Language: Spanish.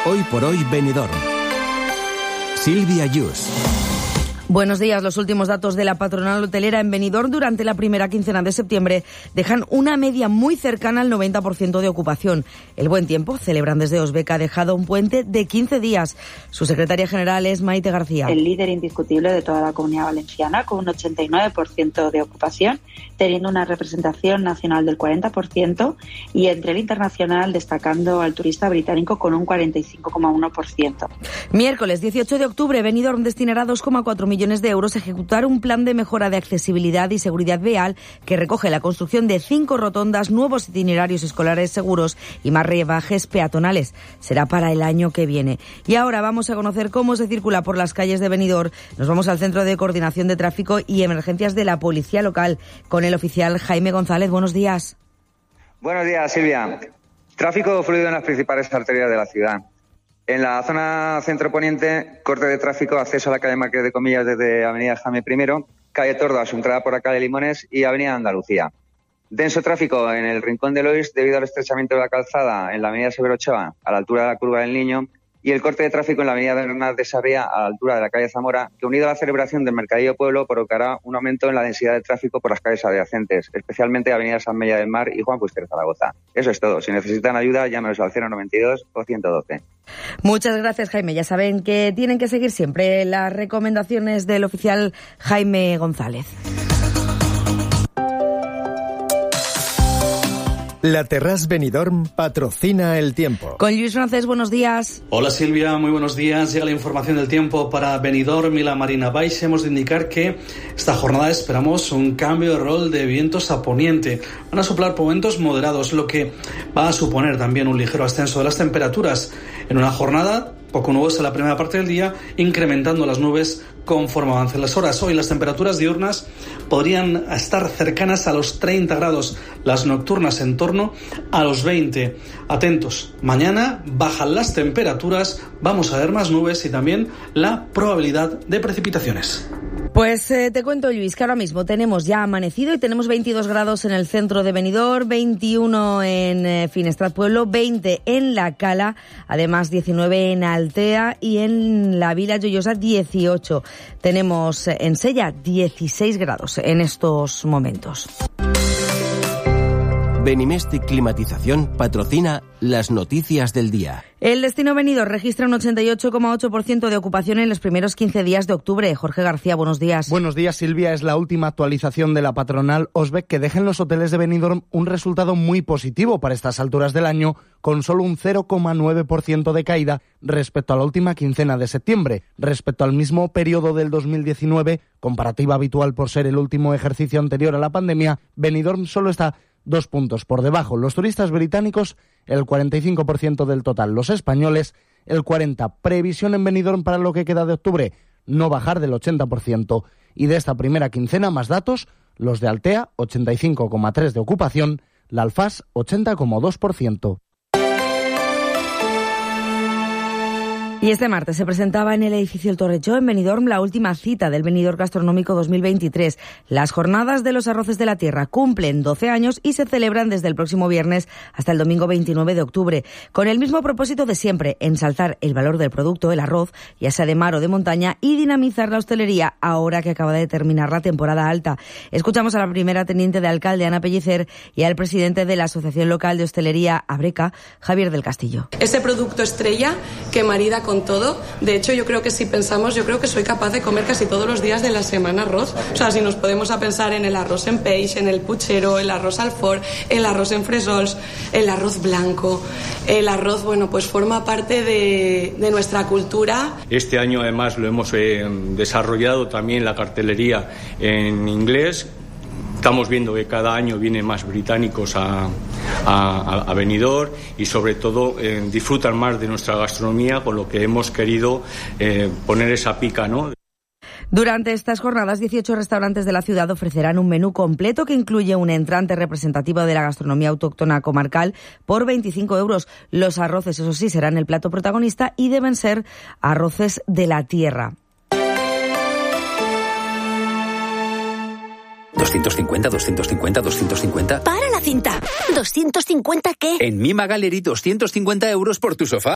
Hoy por hoy Benidorm. Silvia Yus. Buenos días. Los últimos datos de la patronal hotelera en Benidorm durante la primera quincena de septiembre dejan una media muy cercana al 90% de ocupación. El buen tiempo, celebran desde Osbec, ha dejado un puente de 15 días. Su secretaria general es Maite García. El líder indiscutible de toda la Comunidad Valenciana, con un 89% de ocupación, teniendo una representación nacional del 40%, y entre el internacional destacando al turista británico con un 45,1%. Miércoles 18 de octubre, Benidorm destinará 2,4 millones de euros a ejecutar un plan de mejora de accesibilidad y seguridad vial que recoge la construcción de 5 rotondas, nuevos itinerarios escolares seguros y más rebajes peatonales. Será para el año que viene. Y ahora vamos a conocer cómo se circula por las calles de Benidorm. Nos vamos al Centro de Coordinación de Tráfico y Emergencias de la Policía Local con el oficial Jaime González. Buenos días. Buenos días, Silvia. Tráfico fluido en las principales arterias de la ciudad. En la zona centro-poniente, corte de tráfico, acceso a la calle Marqués de Comillas desde Avenida Jaime I, calle Tordo a su entrada por la calle Limones y Avenida Andalucía. Denso tráfico en el Rincón de Lois debido al estrechamiento de la calzada en la Avenida Severo Ochoa a la altura de la Curva del Niño, y el corte de tráfico en la Avenida Bernat de Sarriá a la altura de la calle Zamora, que unido a la celebración del Mercadillo Pueblo provocará un aumento en la densidad de tráfico por las calles adyacentes, especialmente Avenida San Mella del Mar y Juan Fuster Zaragoza. Eso es todo. Si necesitan ayuda, llámenos al 092 o 112. Muchas gracias, Jaime. Ya saben que tienen que seguir siempre las recomendaciones del oficial Jaime González. La Terrasse Benidorm patrocina el tiempo. Con Luis Francés, buenos días. Hola Silvia, muy buenos días. Llega la información del tiempo para Benidorm y la Marina Baixa. Hemos de indicar que esta jornada esperamos un cambio de rol de vientos a poniente. Van a soplar por vientos moderados, lo que va a suponer también un ligero ascenso de las temperaturas en una jornada poco nubosa en la primera parte del día, incrementando las nubes conforme avancen las horas. Hoy las temperaturas diurnas podrían estar cercanas a los 30 grados, las nocturnas en torno a los 20. Atentos, mañana bajan las temperaturas, vamos a ver más nubes y también la probabilidad de precipitaciones. Pues te cuento, Luis, que ahora mismo tenemos ya amanecido y tenemos 22 grados en el centro de Benidorm, 21 en Finestrat Pueblo, 20 en La Cala, además 19 en Altea y en la Vila Joiosa 18. Tenemos en Sella 16 grados en estos momentos. Benimestic Climatización patrocina las noticias del día. El destino Benidorm registra un 88,8% de ocupación en los primeros 15 días de octubre. Jorge García, buenos días. Buenos días, Silvia. Es la última actualización de la patronal Osbec que deja en los hoteles de Benidorm un resultado muy positivo para estas alturas del año, con solo un 0,9% de caída respecto a la última quincena de septiembre. Respecto al mismo periodo del 2019, comparativa habitual por ser el último ejercicio anterior a la pandemia, Benidorm solo está 2 puntos por debajo. Los turistas británicos, el 45% del total. Los españoles, el 40%. Previsión en Benidorm para lo que queda de octubre, no bajar del 80%. Y de esta primera quincena, más datos, los de Altea, 85,3% de ocupación, la Alfás, 80,2%. Y este martes se presentaba en el edificio El Torrechó, en Benidorm, la última cita del Benidorm Gastronómico 2023. Las jornadas de los arroces de la tierra cumplen 12 años y se celebran desde el próximo viernes hasta el domingo 29 de octubre. Con el mismo propósito de siempre, ensalzar el valor del producto, el arroz, ya sea de mar o de montaña, y dinamizar la hostelería ahora que acaba de terminar la temporada alta. Escuchamos a la primera teniente de alcalde, Ana Pellicer, y al presidente de la Asociación Local de Hostelería, Abreca, Javier del Castillo. Ese producto estrella que marida con todo. De hecho, yo creo que si pensamos, yo creo que soy capaz de comer casi todos los días de la semana arroz. O sea, si nos podemos a pensar en el arroz en peix, en el puchero, el arroz al forn, el arroz en fresols, el arroz blanco, el arroz, bueno, pues forma parte de nuestra cultura. Este año además lo hemos desarrollado también la cartelería en inglés. Estamos viendo que cada año vienen más británicos a Benidorm y sobre todo disfrutan más de nuestra gastronomía, con lo que hemos querido poner esa pica, ¿no? Durante estas jornadas, 18 restaurantes de la ciudad ofrecerán un menú completo que incluye un entrante representativo de la gastronomía autóctona comarcal por 25 euros. Los arroces, eso sí, serán el plato protagonista y deben ser arroces de la tierra. 250, 250, 250. ¡Para la cinta! ¿250 qué? En Mima Gallery, 250 euros por tu sofá.